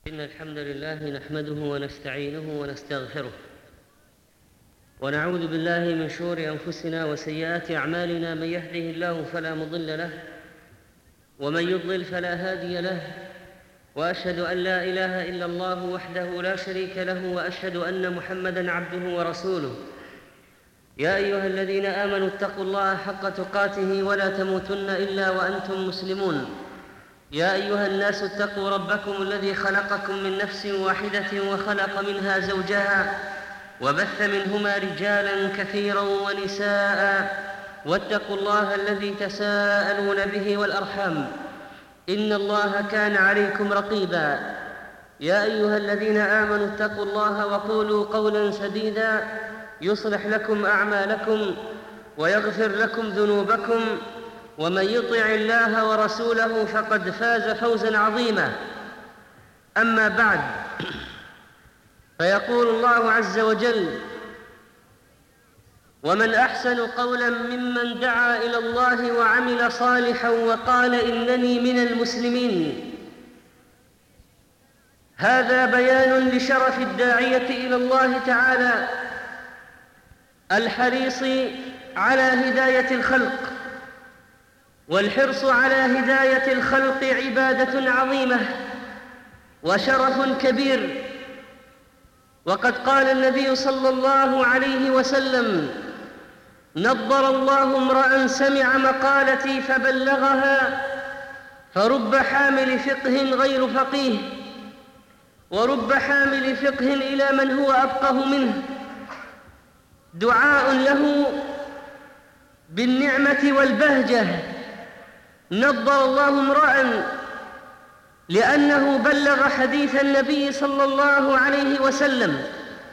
إن الحمد لله نحمده ونستعينه ونستغفره ونعوذ بالله من شرور أنفسنا وسيئات أعمالنا. من يهده الله فلا مضل له ومن يضلل فلا هادي له، وأشهد أن لا إله إلا الله وحده لا شريك له، وأشهد أن محمدًا عبده ورسوله. يا أيها الذين آمنوا اتقوا الله حق تقاته ولا تموتن إلا وأنتم مسلمون. يا أيها الناس اتقوا ربكم الذي خلقكم من نفس واحدة وخلق منها زوجها وبث منهما رجالا كثيرا ونساء، واتقوا الله الذي تساءلون به والأرحام إن الله كان عليكم رقيبا. يا أيها الذين آمنوا اتقوا الله وقولوا قولا سديدا يصلح لكم أعمالكم ويغفر لكم ذنوبكم، ومن يطع الله ورسوله فقد فاز فوزا عظيما. أما بعد، فيقول الله عز وجل: ومن أحسن قولا ممن دعا إلى الله وعمل صالحا وقال إنني من المسلمين. هذا بيان لشرف الداعية إلى الله تعالى الحريص على هداية الخلق، والحرص على هداية الخلق عبادة عظيمة وشرف كبير. وقد قال النبي صلى الله عليه وسلم: نضر الله امرأ سمع مقالتي فبلغها، فرب حامل فقه غير فقيه، ورب حامل فقه إلى من هو أفقه منه، دعاء له بالنعمة والبهجة. نضر الله امرأ لأنه بلغ حديث النبي صلى الله عليه وسلم.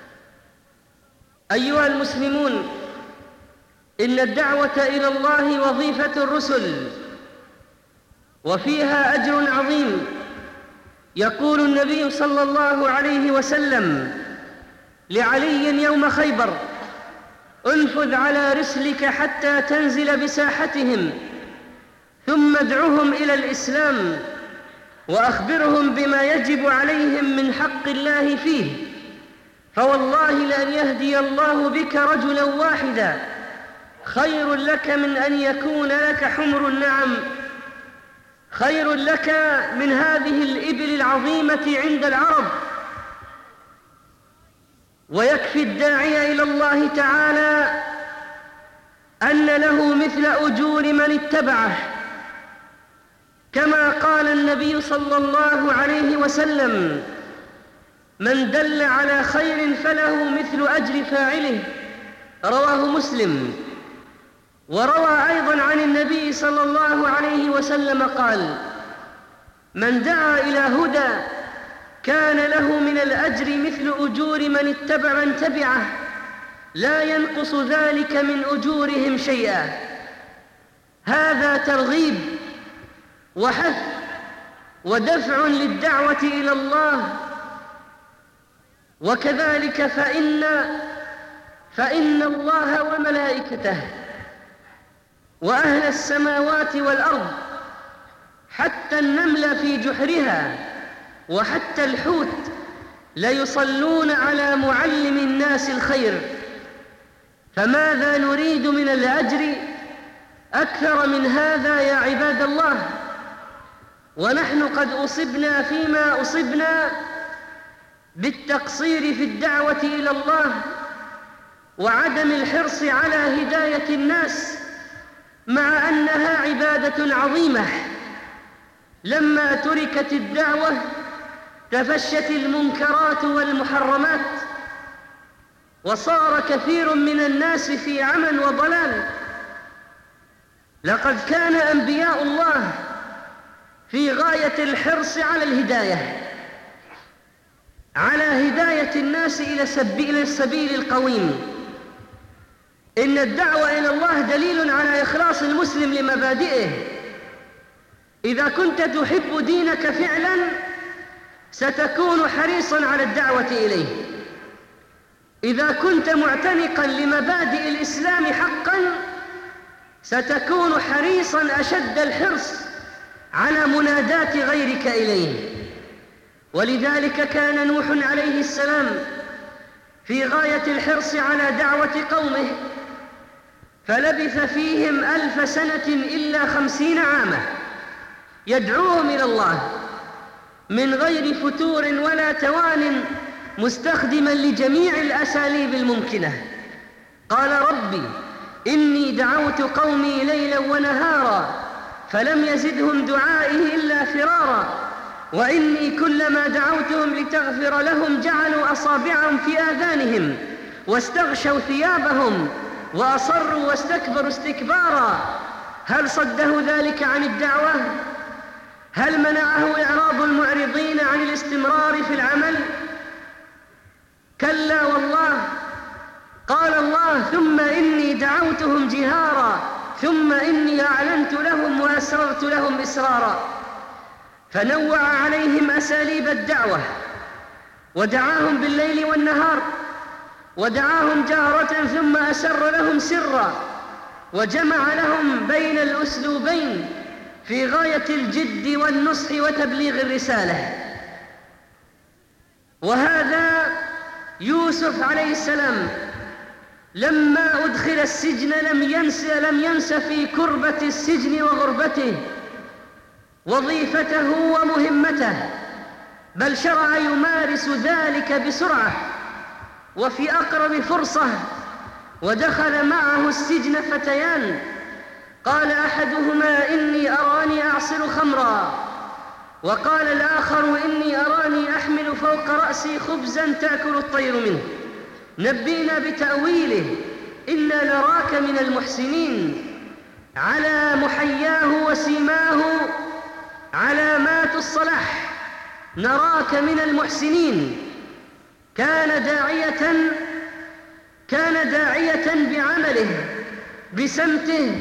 أيها المسلمون، إن الدعوة إلى الله وظيفة الرسل، وفيها أجر عظيم. يقول النبي صلى الله عليه وسلم لعلي يوم خيبر: انفذ على رسلك حتى تنزل بساحتهم، ثم ادعهم إلى الإسلام، وأخبرهم بما يجب عليهم من حق الله فيه، فوالله لأن يهدي الله بك رجلا واحدا خير لك من أن يكون لك حمر النعم، خير لك من هذه الإبل العظيمة عند العرب. ويكفي الداعي إلى الله تعالى أن له مثل أجور من اتبعه، كما قال النبي صلى الله عليه وسلم: من دل على خير فله مثل أجر فاعله. رواه مسلم. وروى أيضا عن النبي صلى الله عليه وسلم قال: من دعا إلى هدى كان له من الأجر مثل أجور من تبعه، لا ينقص ذلك من أجورهم شيئا. هذا ترغيب وحث ودفع للدعوة إلى الله. وكذلك فإن الله وملائكته وأهل السماوات والأرض، حتى النمل في جحرها وحتى الحوت، ليصلون على معلم الناس الخير. فماذا نريد من الأجر أكثر من هذا يا عباد الله؟ ونحن قد أصبنا فيما أصبنا بالتقصير في الدعوة إلى الله وعدم الحرص على هداية الناس، مع أنها عبادة عظيمة. لما تركت الدعوة تفشت المنكرات والمحرمات، وصار كثير من الناس في عمى وضلال. لقد كان أنبياء الله في غاية الحرص على الهداية، على هداية الناس إلى السبيل القويم. إن الدعوة إلى الله دليل على إخلاص المسلم لمبادئه. إذا كنت تحب دينك فعلا ستكون حريصا على الدعوة إليه. إذا كنت معتنقا لمبادئ الإسلام حقا ستكون حريصا أشد الحرص على مناداة غيرك إليه. ولذلك كان نوح عليه السلام في غاية الحرص على دعوة قومه، فلبث فيهم 1000 سنة إلا 50 عاما يدعوهم إلى الله من غير فتور ولا توان، مستخدما لجميع الأساليب الممكنة. قال ربي إني دعوت قومي ليلا ونهارا فلم يزدهم دعائي إلا فرارا، وإني كلما دعوتهم لتغفر لهم جعلوا أصابعهم في آذانهم واستغشوا ثيابهم وأصروا واستكبروا استكبارا. هل صده ذلك عن الدعوة؟ هل منعه إعراض المعرضين عن الاستمرار في العمل؟ كلا والله. قال الله ثم إني دعوتهم جهارا ثم إني أعلنت لهم وأسررت لهم إسرارا. فنوع عليهم أساليب الدعوة، ودعاهم بالليل والنهار، ودعاهم جهرة ثم أسر لهم سرا، وجمع لهم بين الأسلوبين في غاية الجد والنصح وتبليغ الرسالة. وهذا يوسف عليه السلام لما أدخل السجن لم ينس في كربة السجن وغربته وظيفته ومهمته، بل شرع يمارس ذلك بسرعة وفي أقرب فرصة. ودخل معه السجن فتيان، قال أحدهما إني أراني أعصر خمرا، وقال الآخر إني أراني أحمل فوق رأسي خبزا تأكل الطير منه، نبينا بتأويله إنا نراك من المحسنين. على محياه وسيماه علامات الصلاح، نراك من المحسنين. كان داعية بعمله بسمته.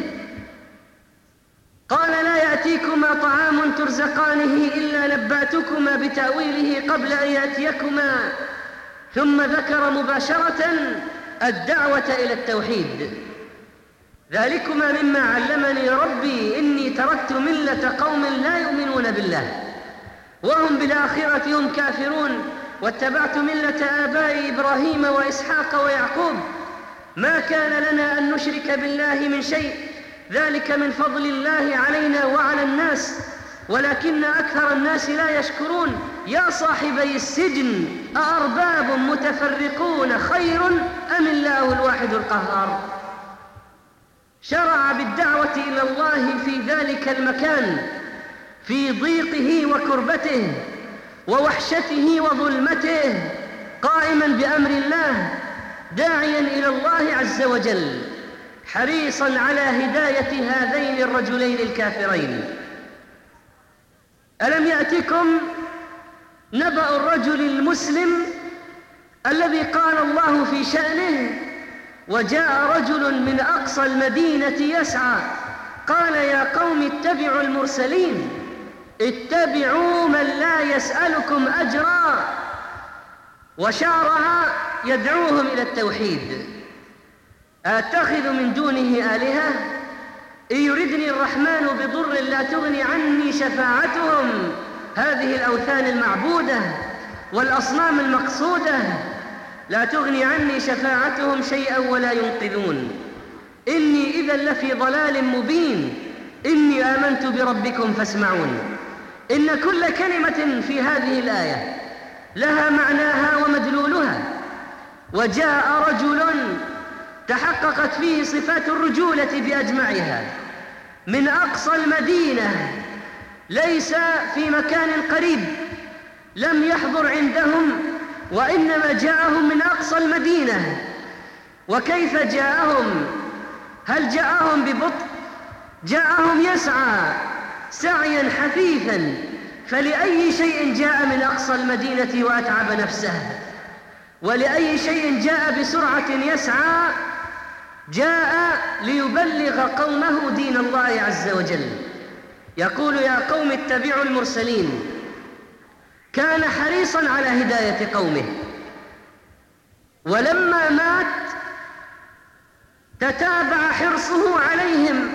قال لا يأتيكما طعام ترزقانه إلا نبأتكما بتأويله قبل أن يأتيكما. ثم ذكر مباشرة الدعوة إلى التوحيد. ذلكما مما علمني ربي إني تركت ملة قوم لا يؤمنون بالله وهم بالآخرة هم كافرون، واتبعت ملة آبائي إبراهيم وإسحاق ويعقوب، ما كان لنا أن نشرك بالله من شيء، ذلك من فضل الله علينا وعلى الناس ولكن أكثر الناس لا يشكرون. يا صاحبي السجن أأرباب متفرقون خير أم الله الواحد القهار؟ شرع بالدعوة إلى الله في ذلك المكان في ضيقه وكربته ووحشته وظلمته، قائما بأمر الله داعيا إلى الله عز وجل، حريصا على هداية هذين الرجلين الكافرين. ألم يأتكم نبأ الرجل المسلم الذي قال الله في شأنه وجاء رجل من أقصى المدينة يسعى قال يا قوم اتبعوا المرسلين، اتبعوا من لا يسألكم أجرا، وشعرها يدعوهم إلى التوحيد. أتخذ من دونه آلهة إن يردني الرحمن بضر لا تغني عني شفاعتهم. هذه الأوثان المعبودة والأصنام المقصودة لا تغني عني شفاعتهم شيئا ولا ينقذون. إني إذا لفي ضلال مبين، إني آمنت بربكم فاسمعون. إن كل كلمة في هذه الآية لها معناها ومدلولها. وجاء رجل تحققت فيه صفات الرجولة بأجمعها من أقصى المدينة، ليس في مكان قريب، لم يحضر عندهم، وإنما جاءهم من أقصى المدينة. وكيف جاءهم؟ هل جاءهم ببطء؟ جاءهم يسعى سعيا حثيثا، فلأي شيء جاء من أقصى المدينة وأتعب نفسه؟ ولأي شيء جاء بسرعة يسعى؟ جاء ليبلغ قومه دين الله عز وجل. يقول يا قوم اتبعوا المرسلين. كان حريصا على هداية قومه، ولما مات تتابع حرصه عليهم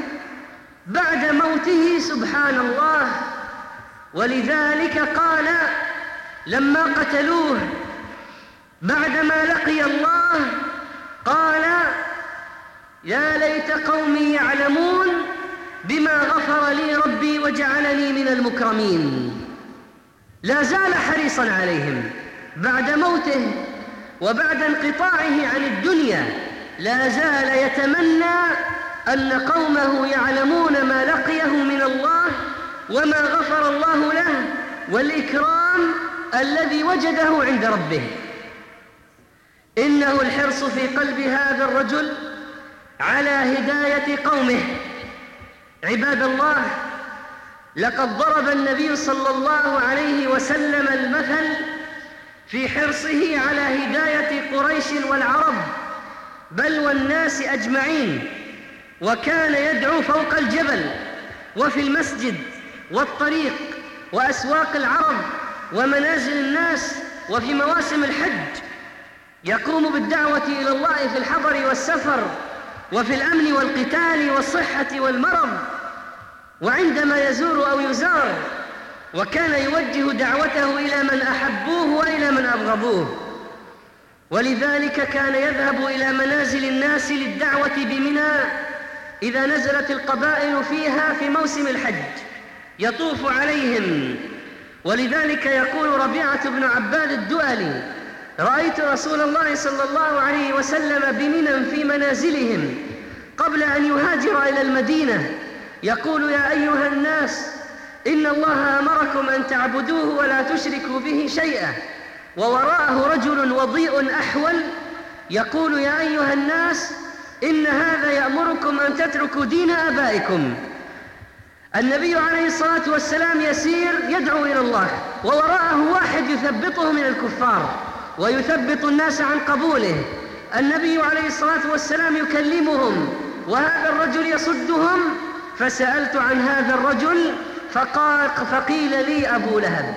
بعد موته سبحان الله. ولذلك قال لما قتلوه بعدما لقي الله قال: يا ليت قومي يعلمون بما غفر لي ربي وجعلني من المكرمين. لا زال حريصا عليهم بعد موته وبعد انقطاعه عن الدنيا، لا زال يتمنى أن قومه يعلمون ما لقيه من الله وما غفر الله له والإكرام الذي وجده عند ربه. إنه الحرص في قلب هذا الرجل على هداية قومه. عباد الله، لقد ضرب النبي صلى الله عليه وسلم المثل في حرصه على هداية قريش والعرب بل والناس أجمعين، وكان يدعو فوق الجبل وفي المسجد والطريق وأسواق العرب ومنازل الناس وفي مواسم الحج، يقوم بالدعوة إلى الله في الحضر والسفر وفي الأمن والقتال والصحة والمرض وعندما يزور أو يزار، وكان يوجه دعوته إلى من أحبوه وإلى من أبغضوه. ولذلك كان يذهب إلى منازل الناس للدعوة بمنى إذا نزلت القبائل فيها في موسم الحج، يطوف عليهم. ولذلك يقول ربيعة بن عباد الدؤلي: رأيت رسول الله صلى الله عليه وسلم بمنى في منازلهم قبل أن يهاجر إلى المدينة، يقول: يا أيها الناس، إن الله أمركم أن تعبدوه ولا تشركوا به شيئا. ووراءه رجل وضيء أحول يقول: يا أيها الناس، إن هذا يأمركم أن تتركوا دين آبائكم. النبي عليه الصلاة والسلام يسير يدعو إلى الله، ووراءه واحد يثبطه من الكفار ويثبط الناس عن قبوله. النبي عليه الصلاة والسلام يكلمهم وهذا الرجل يصدهم. فسألت عن هذا الرجل فقيل لي: أبو لهب،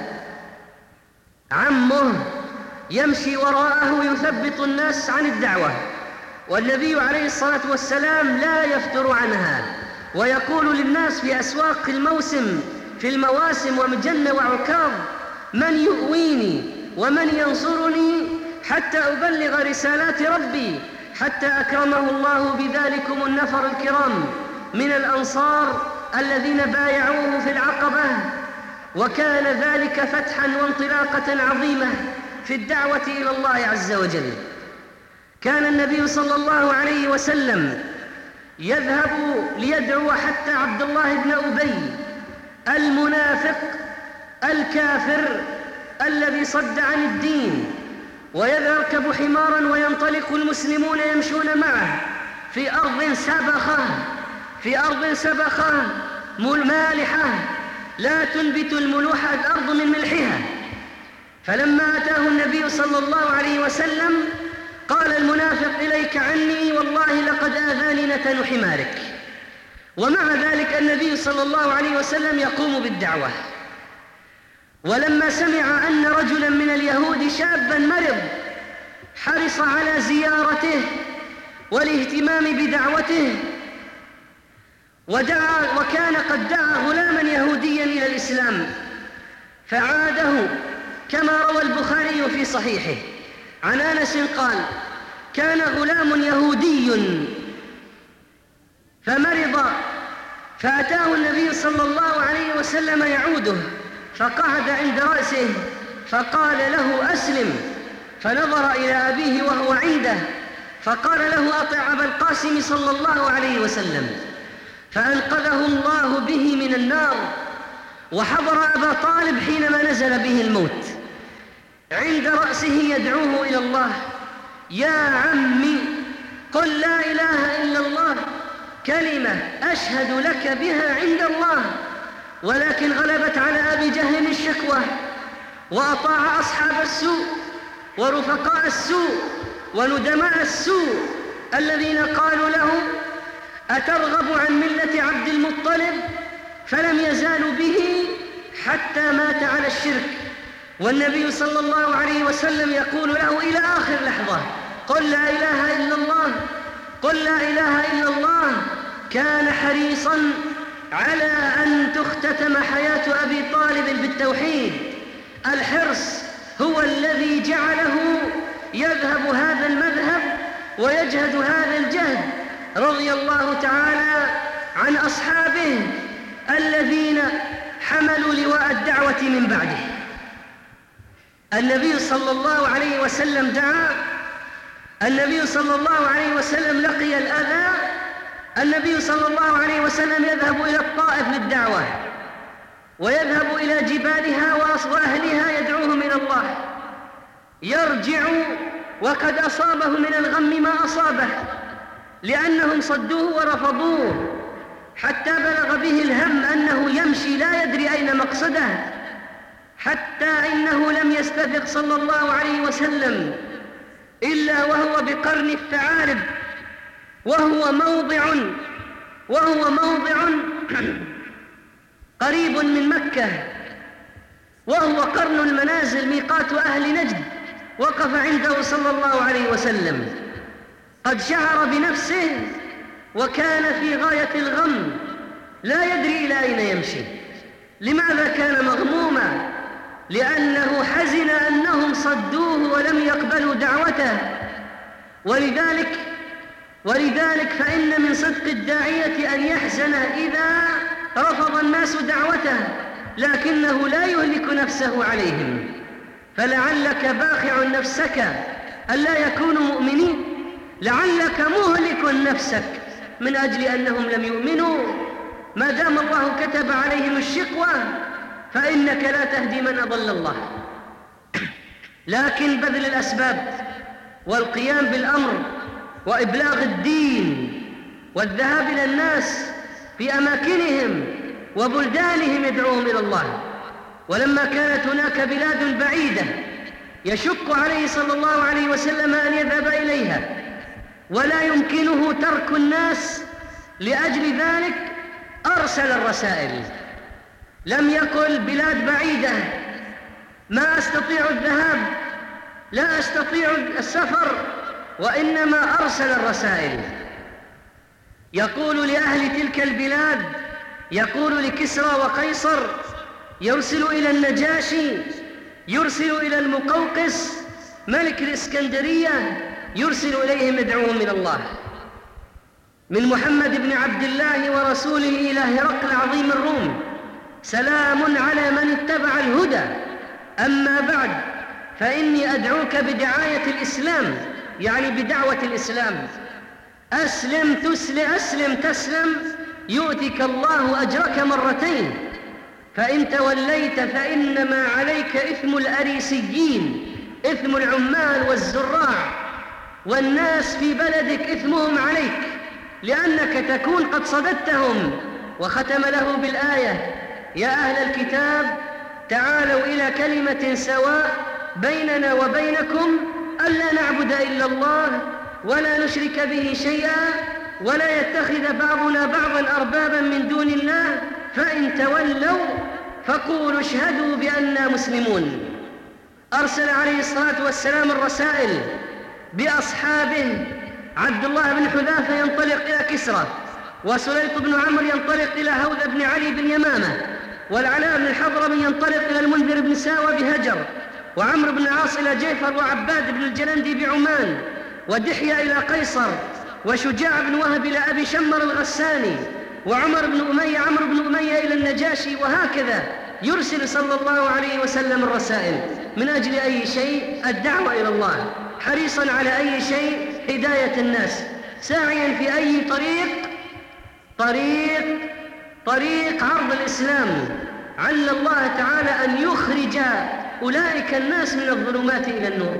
عمه يمشي وراءه يثبط الناس عن الدعوة، والنبي عليه الصلاة والسلام لا يفتر عنها، ويقول للناس في أسواق الموسم في المواسم ومجنة وعكاظ: من يؤويني ومن ينصرني حتى أبلغ رسالات ربي، حتى أكرمه الله بذلكم النفر الكرام من الأنصار الذين بايعوه في العقبة. وكان ذلك فتحا وانطلاقة عظيمة في الدعوة إلى الله عز وجل. كان النبي صلى الله عليه وسلم يذهب ليدعو حتى عبد الله بن أبي المنافق الكافر الذي صد عن الدين، ويركب حمارا وينطلق المسلمون يمشون معه في أرض سبخة مالحة لا تنبت الملوح الأرض من ملحها. فلما أتاه النبي صلى الله عليه وسلم قال المنافق: إليك عني، والله لقد آذاني نتن حمارك. ومع ذلك النبي صلى الله عليه وسلم يقوم بالدعوة. ولما سمع أن رجلا من اليهود شابا مرض حرص على زيارته والاهتمام بدعوته، وكان قد دعا غلاما يهوديا إلى الإسلام فعاده، كما روى البخاري في صحيحه عن أنس قال: كان غلام يهودي فمرض فأتاه النبي صلى الله عليه وسلم يعوده، فقعد عند رأسه فقال له: أسلم. فنظر إلى أبيه وهو عنده فقال له: أطع أبا القاسم صلى الله عليه وسلم. فأنقذه الله به من النار، وحضر أبا طالب حينما نزل به الموت، عند رأسه يدعوه إلى الله: يا عمي، قل لا إله إلا الله، كلمة أشهد لك بها عند الله. ولكن غلبت على أبي جهل الشكوى، وأطاع أصحاب السوء ورفقاء السوء وندماء السوء الذين قالوا له: أترغب عن ملة عبد المطلب؟ فلم يزالوا به حتى مات على الشرك. والنبي صلى الله عليه وسلم يقول له إلى آخر لحظة: قل لا إله إلا الله، قل لا إله إلا الله. كان حريصا على أن تختتم حياة أبي طالب بالتوحيد، الحرص هو الذي جعله يذهب هذا المذهب ويجهد هذا الجهد، رضي الله تعالى عن أصحابه الذين حملوا لواء الدعوة من بعده. النبي صلى الله عليه وسلم دعا، النبي صلى الله عليه وسلم لقي الأذى، النبي صلى الله عليه وسلم يذهب إلى الطائف للدعوة، ويذهب إلى جبالها وأهلها يدعوهم إلى الله، يرجع وقد أصابه من الغم ما أصابه لأنهم صدوه ورفضوه، حتى بلغ به الهم أنه يمشي لا يدري أين مقصده، حتى إنه لم يستفق صلى الله عليه وسلم إلا وهو بقرن الثعالب، وهو موضع قريب من مكة، وهو قرن المنازل ميقات أهل نجد. وقف عنده صلى الله عليه وسلم قد شعر بنفسه وكان في غاية الغم، لا يدري إلى أين يمشي. لماذا كان مغموما؟ لأنه حزن أنهم صدوه ولم يقبلوا دعوته. ولذلك فإن من صدق الداعية أن يحزن إذا رفض الناس دعوته، لكنه لا يهلك نفسه عليهم. فلعلك باخع نفسك ألا يكونوا مؤمنين، لعلك مهلك نفسك من أجل أنهم لم يؤمنوا. ما دام الله كتب عليهم الشقوة فإنك لا تهدي من أضل الله، لكن بذل الأسباب والقيام بالأمر وإبلاغ الدين والذهاب إلى الناس في أماكنهم وبلدانهم يدعوهم إلى الله. ولما كانت هناك بلاد بعيدة يشق عليه صلى الله عليه وسلم أن يذهب إليها ولا يمكنه ترك الناس، لأجل ذلك أرسل الرسائل. لم يقل بلاد بعيدة ما أستطيع الذهاب، لا أستطيع السفر، وإنما أرسل الرسائل يقول لأهل تلك البلاد، يقول لكسرى وقيصر، يرسل إلى النجاشي، يرسل إلى المقوقس ملك الإسكندرية، يرسل إليهم يدعوهم إلى الله. من محمد بن عبد الله ورسوله إلى هرقل عظيم الروم: سلام على من اتبع الهدى، أما بعد فإني أدعوك بدعاية الإسلام، يعني بدعوة الإسلام. أسلم تسلم يؤتك الله أجرك مرتين، فإن توليت فإنما عليك إثم الأريسيين، إثم العمال والزراع والناس في بلدك، إثمهم عليك لأنك تكون قد صددتهم. وختم له بالآية: يا أهل الكتاب تعالوا إلى كلمة سواء بيننا وبينكم ألا نعبد إلا الله ولا نشرك به شيئا ولا يتخذ بعضنا بعضا أربابا من دون الله، فإن تولوا فقولوا اشهدوا بأننا مسلمون. أرسل عليه الصلاة والسلام الرسائل بأصحابه: عبد الله بن حذافة ينطلق إلى كسرى، وسليط بن عمرو ينطلق إلى هوذا بن علي بن يمامة، والعلاء بن الحضرمي ينطلق إلى المنذر بن ساوى بهجر، وعمرو بن العاص إلى جيفر، وعباد بن الجلندي بعمان، ودحية إلى قيصر، وشجاع بن وهب إلى أبي شمر الغساني، وعمر بن أمية عمرو بن أمية إلى النجاشي. وهكذا يرسل صلى الله عليه وسلم الرسائل من أجل أي شيء؟ الدعوة إلى الله، حريصا على أي شيء؟ هداية الناس، ساعيا في أي طريق عرض الإسلام، عل الله تعالى أن يخرج أولئك الناس من الظلمات إلى النور.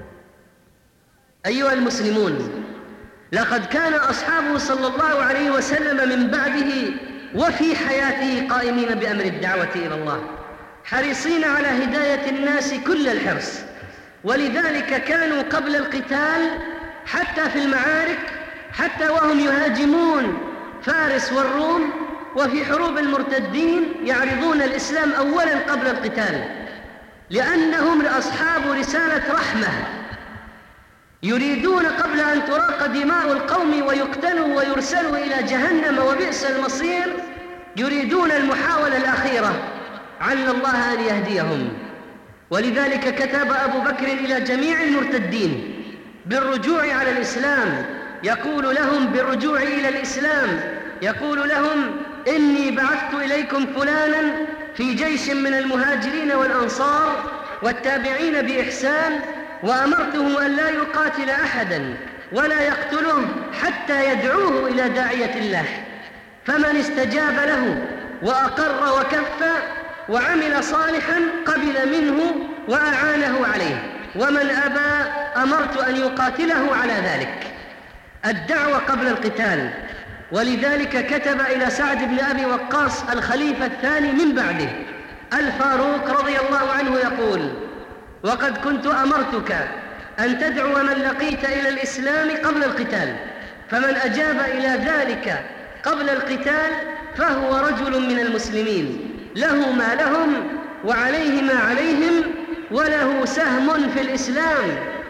أيها المسلمون، لقد كان أصحابه صلى الله عليه وسلم من بعده وفي حياته قائمين بأمر الدعوة إلى الله، حريصين على هداية الناس كل الحرص. ولذلك كانوا قبل القتال حتى في المعارك، حتى وهم يهاجمون فارس والروم وفي حروب المرتدين، يعرضون الإسلام أولا قبل القتال، لأنهم أصحاب رسالة رحمة، يريدون قبل أن تراق دماء القوم ويقتلوا ويرسلوا إلى جهنم وبئس المصير، يريدون المحاولة الأخيرة، عل الله أن يهديهم. ولذلك كتب أبو بكر إلى جميع المرتدين بالرجوع على الإسلام، يقول لهم بالرجوع إلى الإسلام، يقول لهم: إني بعثت إليكم فلانا في جيش من المهاجرين والأنصار والتابعين بإحسان، وأمرته أن لا يقاتل أحدا ولا يقتله حتى يدعوه إلى داعية الله، فمن استجاب له وأقر وكف وعمل صالحا قبل منه وأعانه عليه، ومن أبى أمرت أن يقاتله على ذلك. الدعوة قبل القتال. ولذلك كتب إلى سعد بن أبي وقاص الخليفة الثاني من بعده الفاروق رضي الله عنه يقول: وقد كنت أمرتك أن تدعو من لقيت إلى الإسلام قبل القتال، فمن أجاب إلى ذلك قبل القتال فهو رجل من المسلمين، له ما لهم وعليه ما عليهم، وله سهم في الإسلام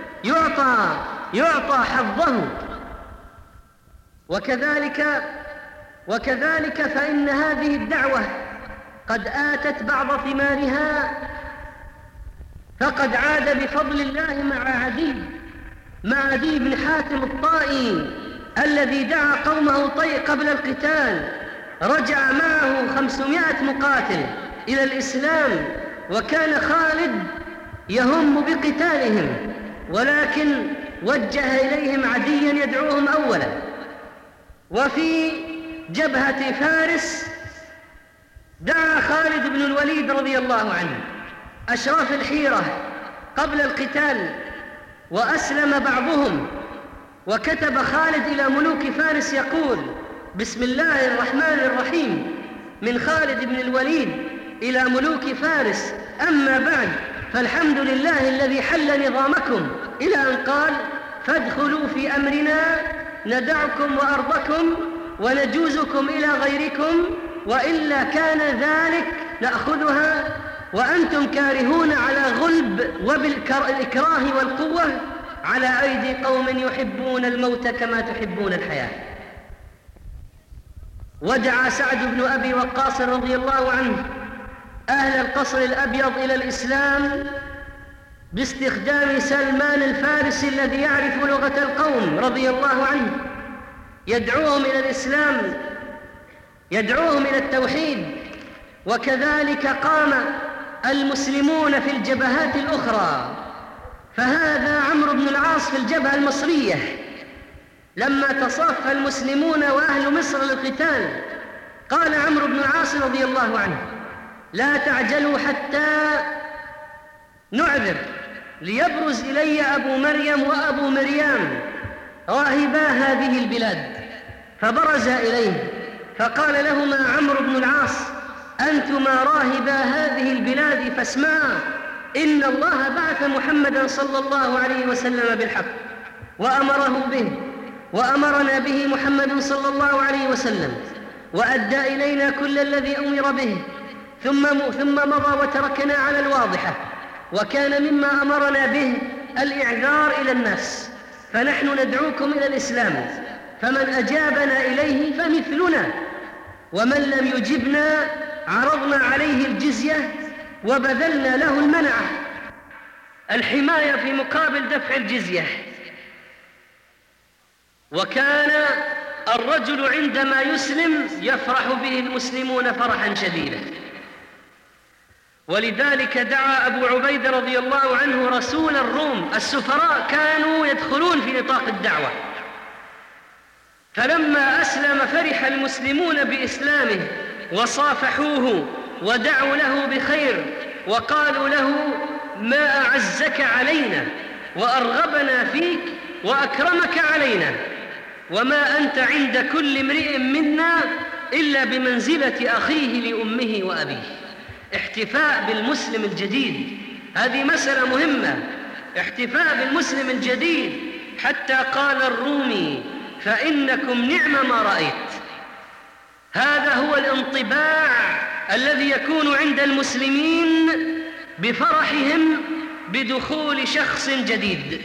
يعطى حظه. وكذلك فإن هذه الدعوة قد آتت بعض ثمارها، فقد عاد بفضل الله مع عدي بن حاتم الطائي الذي دعا قومه قبل القتال، رجع معه 500 مقاتل إلى الإسلام، وكان خالد يهم بقتالهم، ولكن وجه إليهم عديا يدعوهم أولا. وفي جبهة فارس دعا خالد بن الوليد رضي الله عنه أشراف الحيرة قبل القتال، وأسلم بعضهم، وكتب خالد إلى ملوك فارس يقول: بسم الله الرحمن الرحيم، من خالد بن الوليد إلى ملوك فارس، أما بعد، فالحمد لله الذي حل نظامكم، إلى أن قال: فادخلوا في أمرنا ندعكم وأرضكم ونجوزكم إلى غيركم، وإلا كان ذلك نأخذها وأنتم كارهون على غلب وبالإكراه والقوة على أيدي قوم يحبون الموت كما تحبون الحياة. ودعا سعد بن أبي وقاص رضي الله عنه أهل القصر الأبيض إلى الإسلام باستخدام سلمان الفارسي الذي يعرف لغة القوم رضي الله عنه، يدعوهم إلى الإسلام، يدعوهم إلى التوحيد. وكذلك قام المسلمون في الجبهات الأخرى، فهذا عمرو بن العاص في الجبهة المصرية لما تصافى المسلمون وأهل مصر للقتال، قال عمرو بن العاص رضي الله عنه: لا تعجلوا حتى نعذر، ليبرز إلي أبو مريم وأبو مريم راهبا هذه البلاد. فبرز إليه فقال لهما عمرو بن العاص: أنتما راهبا هذه البلاد فاسمعا، إن الله بعث محمدا صلى الله عليه وسلم بالحق وأمره به، وأمرنا به محمد صلى الله عليه وسلم، وأدى إلينا كل الذي أمر به، ثم مضى وتركنا على الواضحة، وكان مما أمرنا به الإعذار إلى الناس، فنحن ندعوكم إلى الإسلام، فمن أجابنا إليه فمثلنا، ومن لم يجبنا عرضنا عليه الجزية وبذلنا له المنعة، الحماية في مقابل دفع الجزية. وكان الرجل عندما يسلم يفرح به المسلمون فرحا شديدا، ولذلك دعا أبو عبيدة رضي الله عنه رسول الروم، السفراء كانوا يدخلون في نطاق الدعوة، فلما أسلم فرح المسلمون بإسلامه وصافحوه ودعوا له بخير، وقالوا له: ما أعزك علينا وأرغبنا فيك وأكرمك علينا، وما أنت عند كل امرئ منا إلا بمنزلة أخيه لأمه وأبيه. احتفاء بالمسلم الجديد، هذه مسألة مهمة، احتفاء بالمسلم الجديد، حتى قال الرومي: فإنكم نعم ما رأيت. هذا هو الانطباع الذي يكون عند المسلمين بفرحهم بدخول شخص جديد.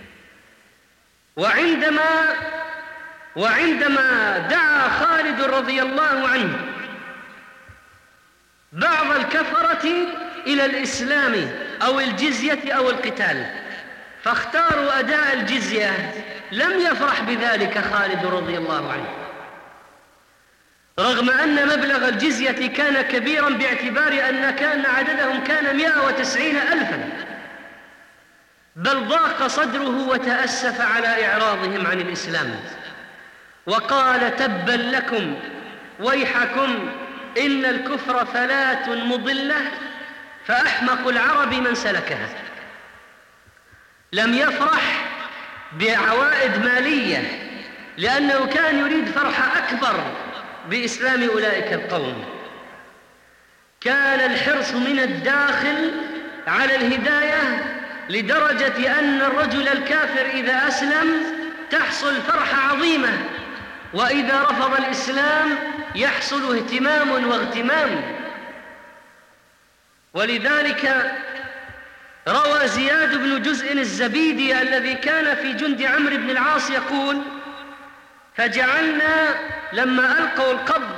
وعندما دعا خالد رضي الله عنه بعض الكفرة إلى الإسلام أو الجزية أو القتال، فاختاروا أداء الجزية. لم يفرح بذلك خالد رضي الله عنه، رغم أن مبلغ الجزية كان كبيرا باعتبار أن عددهم كان 190,000، بل ضاق صدره وتأسف على إعراضهم عن الإسلام، وقال: تبا لكم ويحكم، إن الكفر فلاة مضلة، فأحمق العرب من سلكها. لم يفرح بعوائد مالية، لأنه كان يريد فرحة أكبر بإسلام أولئك القوم. كان الحرص من الداخل على الهداية، لدرجة أن الرجل الكافر إذا أسلم تحصل فرحة عظيمة، وإذا رفض الإسلام يحصل اهتمام واغتمام. ولذلك روى زياد بن جزء الزبيدي الذي كان في جند عمرو بن العاص يقول: فجعلنا لما ألقوا القبض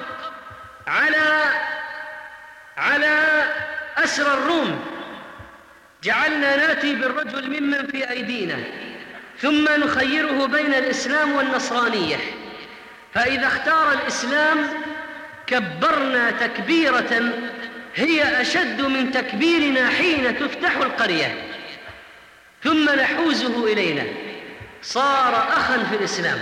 على أسر الروم جعلنا ناتي بالرجل ممن في أيدينا، ثم نخيره بين الإسلام والنصرانية، فإذا اختار الإسلام كبرنا تكبيرة هي أشد من تكبيرنا حين تفتح القرية، ثم نحوزه إلينا، صار أخا في الإسلام.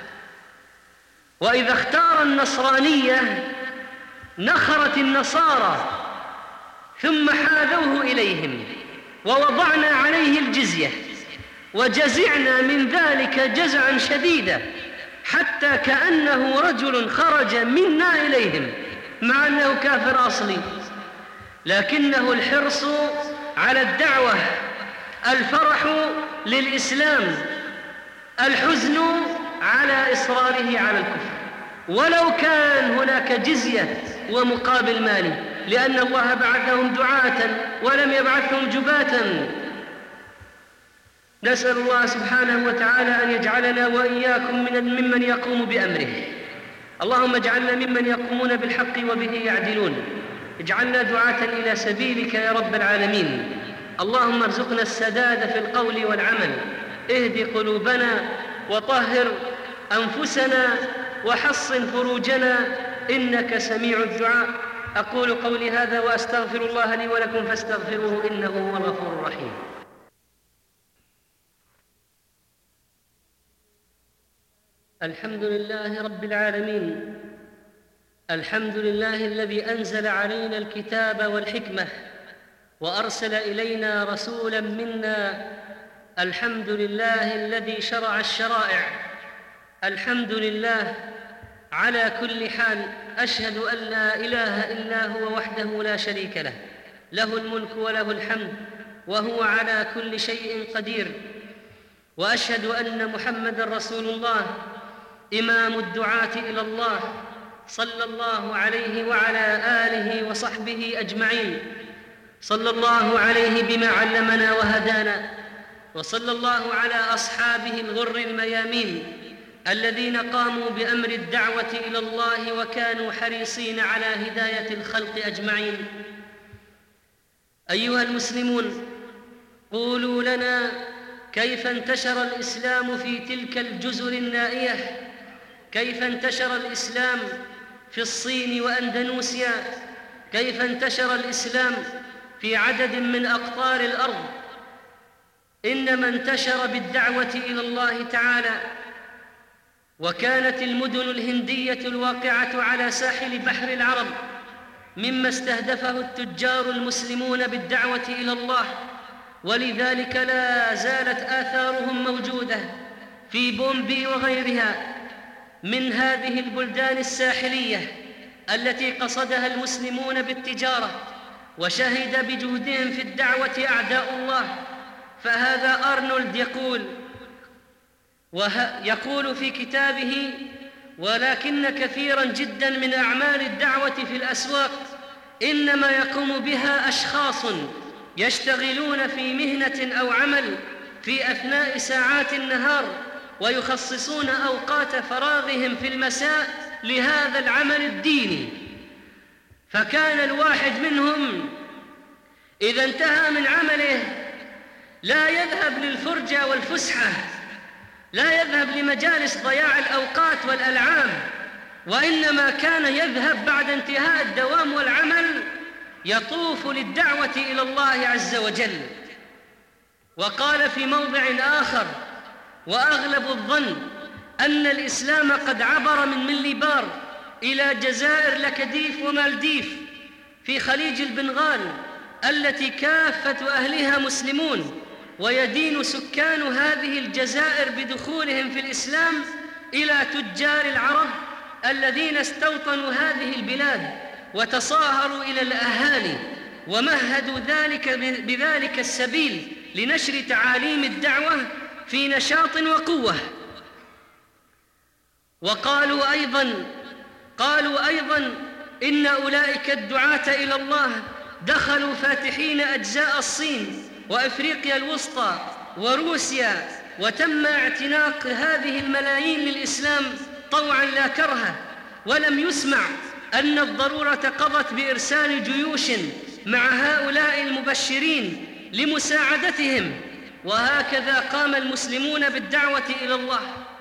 وإذا اختار النصرانية نخرت النصارى، ثم حاذوه إليهم ووضعنا عليه الجزية، وجزعنا من ذلك جزعا شديدا، حتى كأنه رجل خرج منا إليهم، مع أنه كافر أصلي، لكنه الحرص على الدعوة، الفرح للإسلام، الحزن على إصراره على الكفر، ولو كان هناك جزية ومقابل مالي، لأن الله بعثهم دعاة ولم يبعثهم جباتا. نسأل الله سبحانه وتعالى أن يجعلنا وإياكم ممن يقوم بأمره. اللهم اجعلنا ممن يقومون بالحق وبه يعدلون، اجعلنا دعاة إلى سبيلك يا رب العالمين. اللهم ارزقنا السداد في القول والعمل، اهد قلوبنا وطهر أنفسنا وحصن فروجنا، إنك سميع الدعاء. أقول قولي هذا وأستغفر الله لي ولكم فاستغفروه إنه هو الغفور الرحيم. الحمد لله رب العالمين، الحمد لله الذي أنزل علينا الكتاب والحكمة وأرسل إلينا رسولا منا، الحمد لله الذي شرع الشرائع، الحمد لله على كل حال. أشهد أن لا إله إلا هو وحده لا شريك له، له الملك وله الحمد وهو على كل شيء قدير. وأشهد أن محمدًا رسول الله إمام الدعاة إلى الله، صلى الله عليه وعلى آله وصحبه أجمعين، صلى الله عليه بما علمنا وهدانا، وصلى الله على أصحابه الغر الميامين الذين قاموا بأمر الدعوة إلى الله وكانوا حريصين على هداية الخلق أجمعين. أيها المسلمون، قولوا لنا كيف انتشر الإسلام في تلك الجزر النائية؟ كيف انتشر الإسلام في الصين وأندونيسيا؟ كيف انتشر الإسلام في عدد من أقطار الأرض؟ إنما انتشر بالدعوة إلى الله تعالى. وكانت المدن الهندية الواقعة على ساحل بحر العرب مما استهدفه التجار المسلمون بالدعوة إلى الله، ولذلك لا زالت آثارهم موجودة في بومبي وغيرها من هذه البلدان الساحلية التي قصدها المسلمون بالتجارة، وشهد بجهدهم في الدعوة أعداء الله. فهذا أرنولد يقول في كتابه: ولكن كثيراً جداً من أعمال الدعوة في الأسواق إنما يقوم بها أشخاص يشتغلون في مهنة أو عمل في أثناء ساعات النهار، ويخصصون أوقات فراغهم في المساء لهذا العمل الديني. فكان الواحد منهم إذا انتهى من عمله لا يذهب للفرجة والفسحة، لا يذهب لمجالس ضياع الأوقات والألعاب، وإنما كان يذهب بعد انتهاء الدوام والعمل يطوف للدعوة إلى الله عز وجل. وقال في موضع آخر: وأغلب الظن أن الإسلام قد عبر من مليبار إلى جزائر لكديف ومالديف في خليج البنغال التي كافة أهلها مسلمون، ويدين سكان هذه الجزائر بدخولهم في الإسلام إلى تجار العرب الذين استوطنوا هذه البلاد وتصاهروا إلى الأهالي ومهدوا بذلك السبيل لنشر تعاليم الدعوة في نشاط وقوة. وقالوا أيضاً إن أولئك الدعاة إلى الله دخلوا فاتحين أجزاء الصين وأفريقيا الوسطى وروسيا، وتم اعتناق هذه الملايين للإسلام طوعاً لا كرها، ولم يسمع أن الضرورة قضت بإرسال جيوش مع هؤلاء المبشرين لمساعدتهم. وهكذا قام المسلمون بالدعوة إلى الله.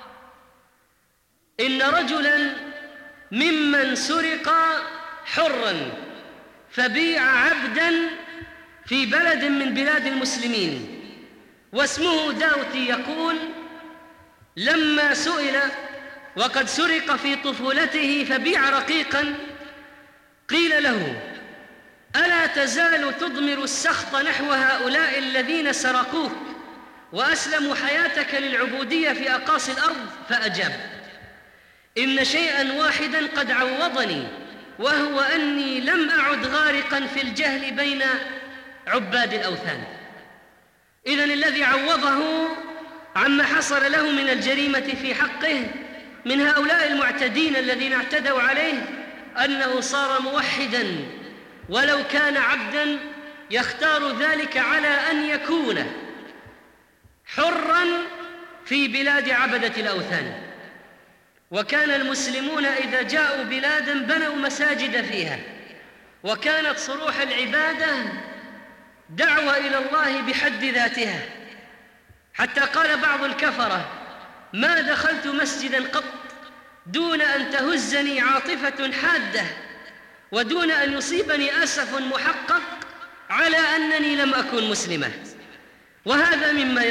إن رجلاً ممن سرق حراً فبيع عبداً في بلد من بلاد المسلمين واسمه داوتي، يقول: لما سئل وقد سرق في طفولته فبيع رقيقاً قيل له: ألا تزال تضمر السخط نحو هؤلاء الذين سرقوك وأسلموا حياتك للعبودية في أقاصي الأرض؟ فأجاب: إن شيئاً واحداً قد عوضني، وهو أني لم أعد غارقاً في الجهل بين عباد الأوثان. إذن الذي عوضه عما حصل له من الجريمة في حقه من هؤلاء المعتدين الذين اعتدوا عليه أنه صار موحداً، ولو كان عبداً يختار ذلك على أن يكون حراً في بلاد عبدة الأوثان. وكان المسلمون إذا جاءوا بلادا بنوا مساجد فيها، وكانت صروح العبادة دعوة إلى الله بحد ذاتها، حتى قال بعض الكفرة: ما دخلت مسجدا قط دون أن تهزني عاطفة حادة ودون أن يصيبني أسف محقق على أنني لم أكن مسلمة. وهذا مما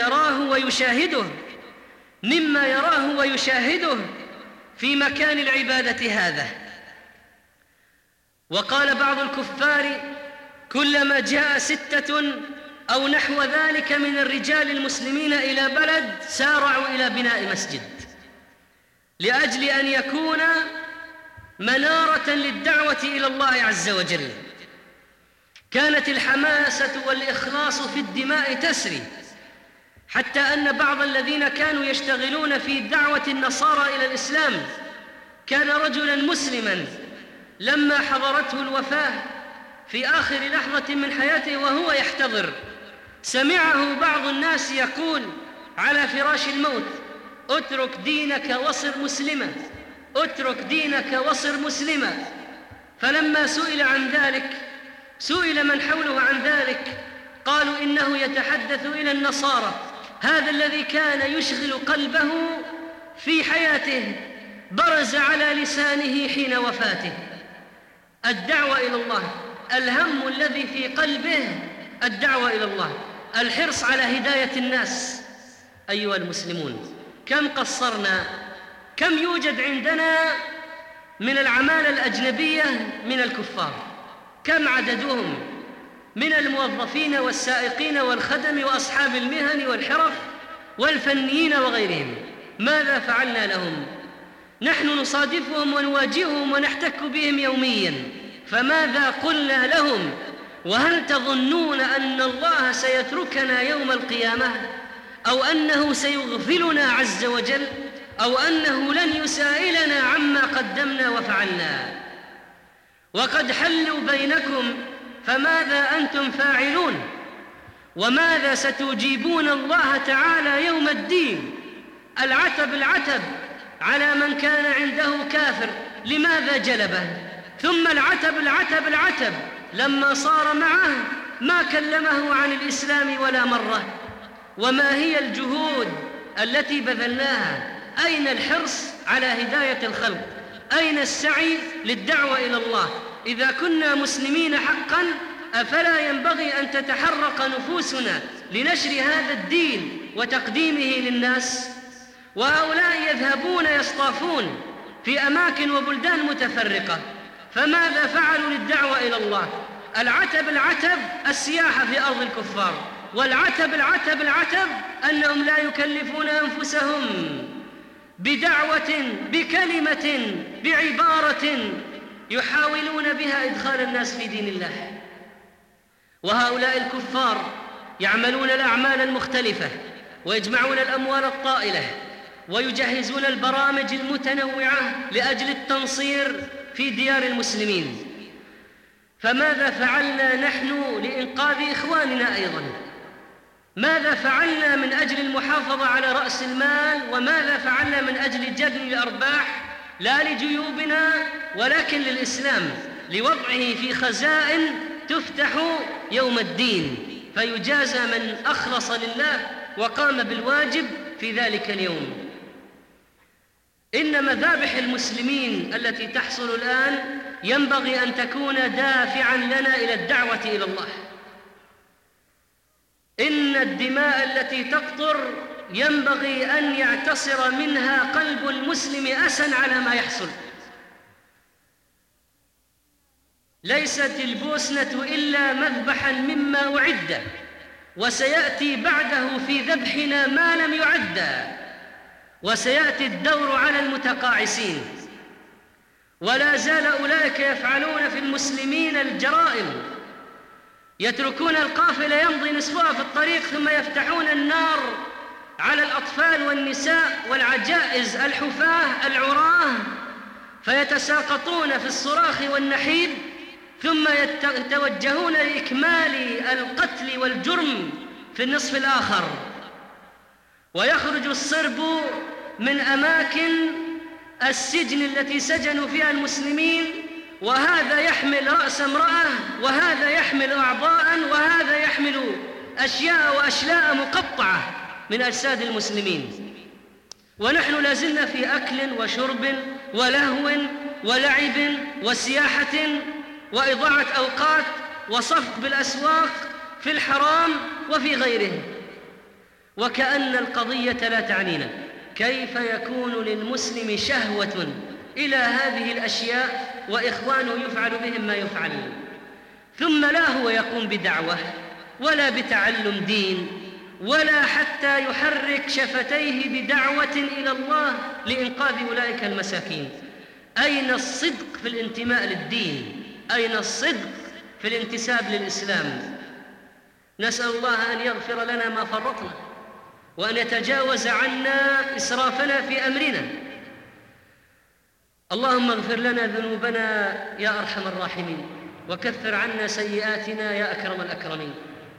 يراه ويشاهده في مكان العبادة هذا. وقال بعض الكفار: كلما جاء 6 أو نحو ذلك من الرجال المسلمين إلى بلد سارعوا إلى بناء مسجد لأجل أن يكون منارة للدعوة إلى الله عز وجل. كانت الحماسة والإخلاص في الدماء تسري، حتى أن بعض الذين كانوا يشتغلون في دعوة النصارى إلى الإسلام كان رجلاً مسلماً لما حضرته الوفاة في آخر لحظة من حياته وهو يحتضر، سمعه بعض الناس يقول على فراش الموت: اترك دينك وصر مسلمة، اترك دينك وصر مسلمة. فلما سئل من حوله عن ذلك قالوا إنه يتحدث إلى النصارى، هذا الذي كان يشغل قلبه في حياته برز على لسانه حين وفاته. الدعوة إلى الله، الهم الذي في قلبه الدعوة إلى الله، الحرص على هداية الناس. أيها المسلمون، كم قصرنا، كم يوجد عندنا من العمالة الأجنبية من الكفار، كم عددهم من الموظفين والسائقين والخدم وأصحاب المهن والحرف والفنيين وغيرهم. ماذا فعلنا لهم؟ نحن نصادفهم ونواجههم ونحتك بهم يومياً، فماذا قلنا لهم؟ وهل تظنون أن الله سيتركنا يوم القيامة، أو أنه سيغفلنا عز وجل، أو أنه لن يسائلنا عما قدمنا وفعلنا؟ وقد حلوا بينكم، فماذا أنتم فاعلون؟ وماذا ستجيبون الله تعالى يوم الدين؟ العتب على من كان عنده كافر، لماذا جلبه؟ ثم العتب لما صار معه ما كلمه عن الإسلام ولا مرة. وما هي الجهود التي بذلناها؟ أين الحرص على هداية الخلق؟ أين السعي للدعوة إلى الله؟ إذا كنا مسلمين حقاً أفلا ينبغي أن تتحرك نفوسنا لنشر هذا الدين وتقديمه للناس؟ وهؤلاء يذهبون يصطافون في أماكن وبلدان متفرقة، فماذا فعلوا للدعوة إلى الله؟ العتب السياحة في أرض الكفار، والعتب أنهم لا يكلفون أنفسهم بدعوة، بكلمة، بعبارة يحاولون بها إدخال الناس في دين الله. وهؤلاء الكفار يعملون الأعمال المختلفة ويجمعون الأموال الطائلة ويجهزون البرامج المتنوعة لأجل التنصير في ديار المسلمين. فماذا فعلنا نحن لإنقاذ إخواننا أيضاً؟ ماذا فعلنا من أجل المحافظة على رأس المال؟ وماذا فعلنا من أجل جلب الأرباح لا لجيوبنا ولكن للإسلام، لوضعه في خزائن تفتح يوم الدين فيجازى من أخلص لله وقام بالواجب في ذلك اليوم؟ إن مذابح المسلمين التي تحصل الآن ينبغي أن تكون دافعاً لنا إلى الدعوة إلى الله. إن الدماء التي تقطر ينبغي أن يعتصر منها قلب المسلم أساً على ما يحصل. ليست البوسنة إلا مذبحاً مما أعد، وسيأتي بعده في ذبحنا ما لم يعد، وسيأتي الدور على المتقاعسين. ولا زال أولئك يفعلون في المسلمين الجرائم، يتركون القافلة يمضي نصفها في الطريق ثم يفتحون النار على الأطفال والنساء والعجائز الحفاة العراه فيتساقطون في الصراخ والنحيب، ثم يتوجهون لإكمال القتل والجرم في النصف الآخر. ويخرج الصرب من أماكن السجن التي سجنوا فيها المسلمين، وهذا يحمل رأس امرأة، وهذا يحمل أعضاء، وهذا يحمل أشياء وأشلاء مقطعة من أجساد المسلمين. ونحن لازلنا في أكل وشرب ولهو ولعب وسياحة وإضاعة أوقات وصفق بالأسواق في الحرام وفي غيره، وكأن القضية لا تعنينا. كيف يكون للمسلم شهوة إلى هذه الأشياء وإخوانه يفعل بهم ما يفعل؟ ثم لا هو يقوم بدعوة ولا بتعلم دين ولا حتى يحرك شفتيه بدعوة إلى الله لإنقاذ أولئك المساكين. أين الصدق في الانتماء للدين؟ أين الصدق في الانتساب للإسلام؟ نسأل الله أن يغفر لنا ما فرطنا وأن يتجاوز عنا إسرافنا في أمرنا. اللهم اغفر لنا ذنوبنا يا أرحم الراحمين، وكفر عنا سيئاتنا يا أكرم الأكرمين.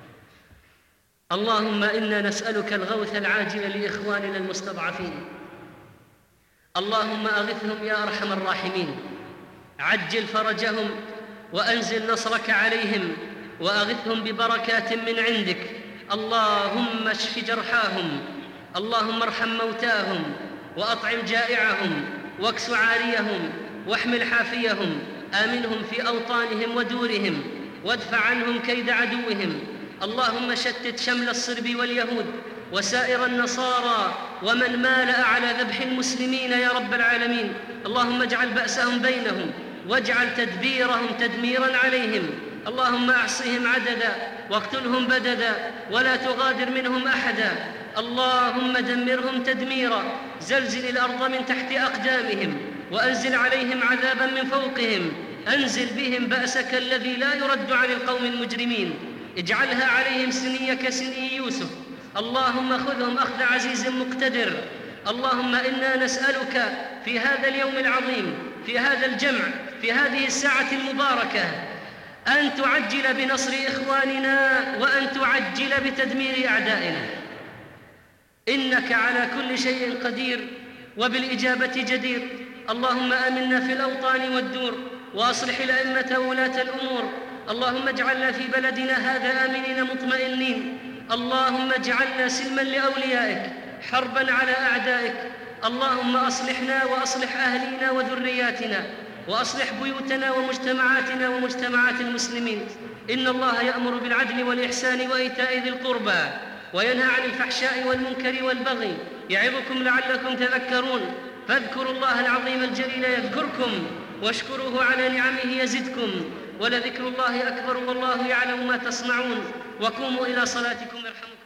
اللهم إنا نسألك الغوث العاجل لإخواننا المستضعفين. اللهم أغثهم يا أرحم الراحمين، عجل فرجهم وأنزل نصرك عليهم وأغثهم ببركات من عندك. اللهم اشف جرحاهم، اللهم ارحم موتاهم وأطعم جائعهم واكس عاريهم واحمل حافيهم. آمنهم في أوطانهم ودورهم وادفع عنهم كيد عدوهم. اللهم شتت شمل الصرب واليهود وسائر النصارى ومن مال على ذبح المسلمين يا رب العالمين. اللهم اجعل بأسهم بينهم واجعل تدبيرهم تدميرا عليهم. اللهم أحصهم عددا واقتلهم بددا ولا تغادر منهم أحدا. اللهم دمرهم تدميرا، زلزل الأرض من تحت أقدامهم وأنزل عليهم عذابا من فوقهم. أنزل بهم بأسك الذي لا يرد عن القوم المجرمين، اجعلها عليهم سنية كسني يوسف. اللهم خذهم أخذ عزيز مقتدر. اللهم إنا نسألك في هذا اليوم العظيم، في هذا الجمع، في هذه الساعة المباركة، أن تعجل بنصر إخواننا وأن تعجل بتدمير أعدائنا. إنك على كل شيء قدير وبالإجابة جدير. اللهم آمنا في الأوطان والدور، وأصلح الأئمة وولاة الأمور، اللهم اجعلنا في بلدنا هذا آمنين مطمئنين. اللهم اجعلنا سلما لأوليائك حربا على أعدائك. اللهم أصلحنا وأصلح أهلينا وذرياتنا، وأصلح بيوتنا ومجتمعاتنا ومجتمعات المسلمين. إن الله يأمر بالعدل والإحسان وإيتاء ذي القربى وينهى عن الفحشاء والمنكر والبغي، يعظكم لعلكم تذكرون. فاذكروا الله العظيم الجليل يذكركم، واشكروه على نعمه يزدكم، ولذكر الله أكبر والله يعلم ما تصنعون. وقوموا إلى صلاتكم يرحمكم.